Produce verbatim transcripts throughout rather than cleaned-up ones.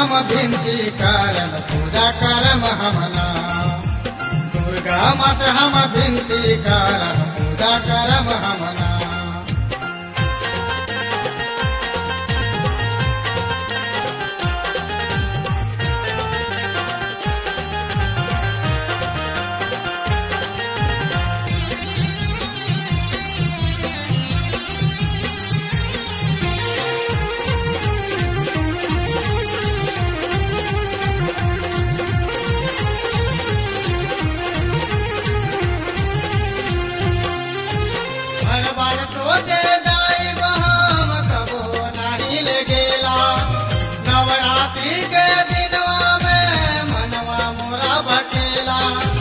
हम विनती करम पूजा करम हमना। दुर्गा माँ से हम विनती करम पूजा करम हमना। हर बार सोचे जाई हम कबो नहीं ले गेला। नवरात्रि के दिनवा में मनवा मोरा बकेला।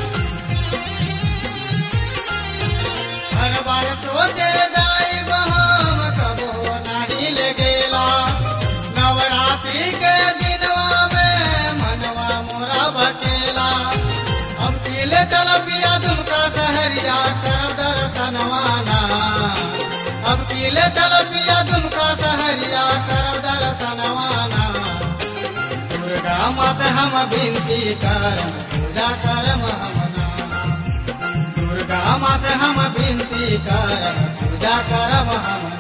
हर बार सोचे जाई हम कबो नहीं ले गेला। नवरात्रि के दिनवा में मनवा मोरा बकेला। हम पीले चलो पिया दुमका सहरिया करब दर्शनवाना। अब पीले चलो पिया दुमका सहरिया करब दर्शनवाना। दुर्गा माँ से हम विनती करम पूजा करम हमना। दुर्गा माँ से हम विनती करम पूजा करम हमना।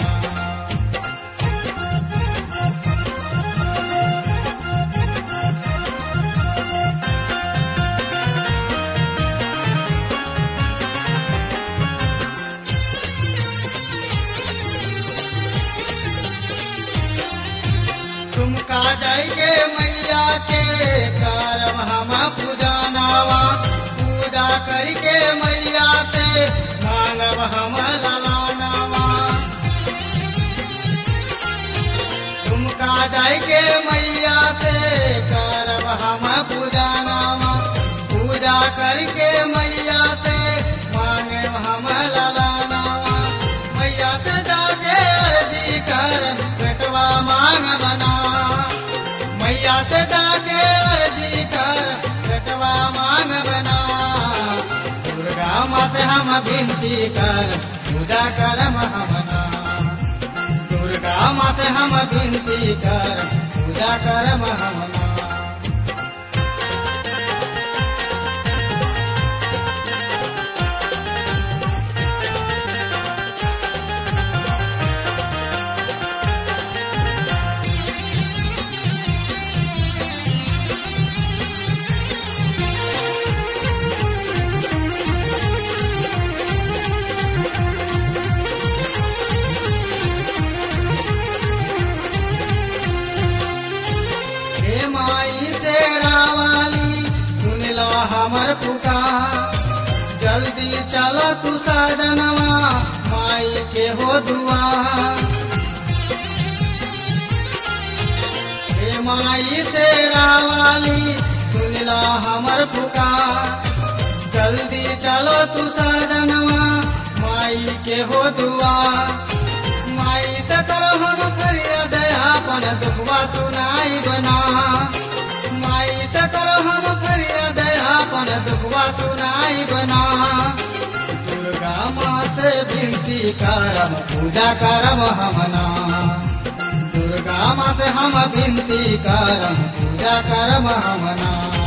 तुमका जाई के मैया के करम हम पूजा नावा। पूजा करके मैया से मांगब हम ललानावा। तुमका जाई के मैया से करब हम पूजा नावा। पूजा करके मैया से मांगब हम ललानावा। मैया से जाके अर्जी कर बेटवा मांग बना। मैया से जाके अर्जी कर बेटवा मांग बना। दुर्गा माँ से हम विनती कर पूजा करम हमना। दुर्गा माँ से हम विनती कर पूजा करम हमना। माई से रावाली सुनला हमर पुकार। जल्दी चला तू साजनवा माई के हो दुआर। हे माई से रावाली सुनला हमर पुकार। जल्दी चलो तू साजनवा माई के हो दुआर। माई से करो हम फरियाद अपन दुखवा सुनाई बना। माई से करो हम फरियाद अपन दुखवा सुनाई बना। दुर्गा माँ से विनती करम पूजा करम हमना। दुर्गा माँ से हम विनती करम पूजा करम हमना।